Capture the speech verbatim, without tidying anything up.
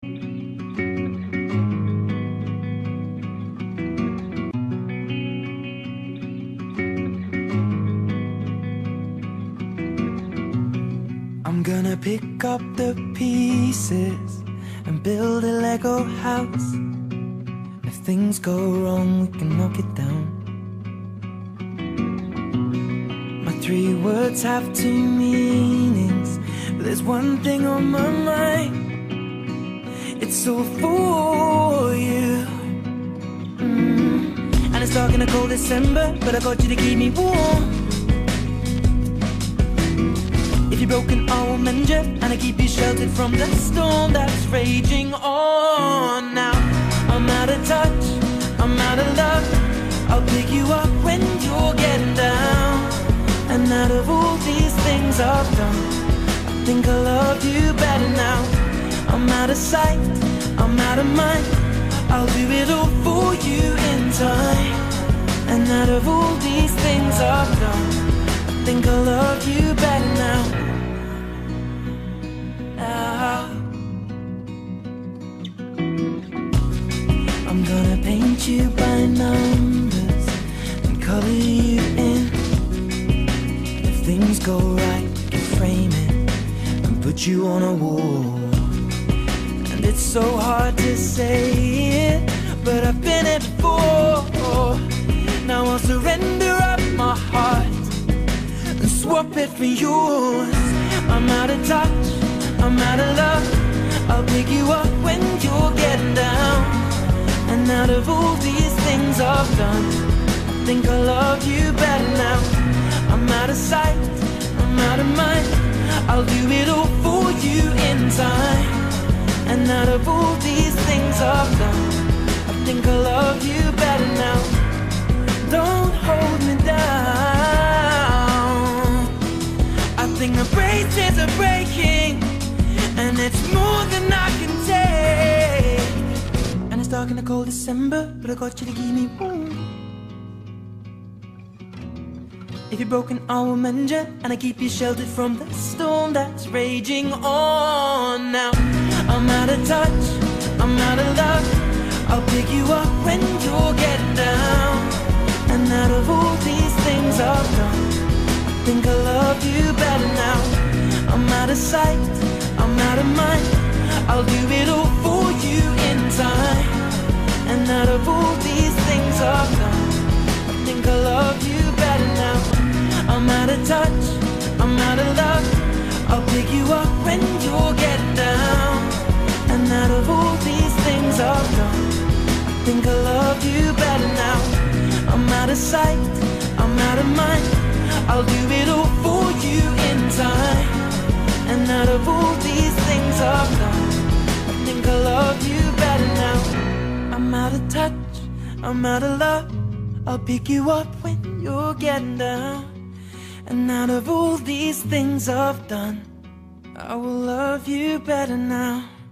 I'm gonna pick up the pieces and build a Lego house. If things go wrong, we can knock it down. My three words have two meanings, but there's one thing on my mind. It's all for you. mm. And it's dark in a cold December, but I got you to keep me warm. If you're broken, I will mend you, and I keep you sheltered from the storm that's raging on. Now I'm out of touch, I'm out of love. I'll pick you up when you're getting down. And out of all these things I've done, I think I love you better now. I'm out of sight, I'm out of mind. I'll do it all for you in time. And out of all these things I've done, I think I love you better now. Now I'm gonna paint you by numbers and color you in. If things go right, we can frame it and put you on a wall. And it's so hard to say it, but I've been it before. Now I'll surrender up my heart and swap it for yours. I'm out of touch, I'm out of love. I'll pick you up when you're getting down. And out of all these things I've done, I think I love you better now. I'm out of sight, I'm out of mind. I'll do it all for you in time. And out of all these things I've done, I think I love you better now. Don't hold me down. I think the braces are breaking, and it's more than I can take. And it's dark in the cold December, but I got you to keep me warm. If you're broken, I will mend you, and I keep you sheltered from the storm that's raging on. Now I'm out of touch, I'm out of love. I'll pick you up when you're getting down. And out of all these things I've done, I think I love you better now. I'm out of sight, I'm out of mind. I'll do it all for you in time. And out of all these things I've done, I think I love you better now. I'm out of touch, I'm out of love. I'll pick you up when you're getting down. And out of all these things I've done, I think I love you better now. I'm out of sight, I'm out of mind. I'll do it all for you in time. And out of all these things I've done, I think I love you better now. I'm out of touch, I'm out of love. I'll pick you up when you're getting down. And out of all these things I've done, I will love you better now.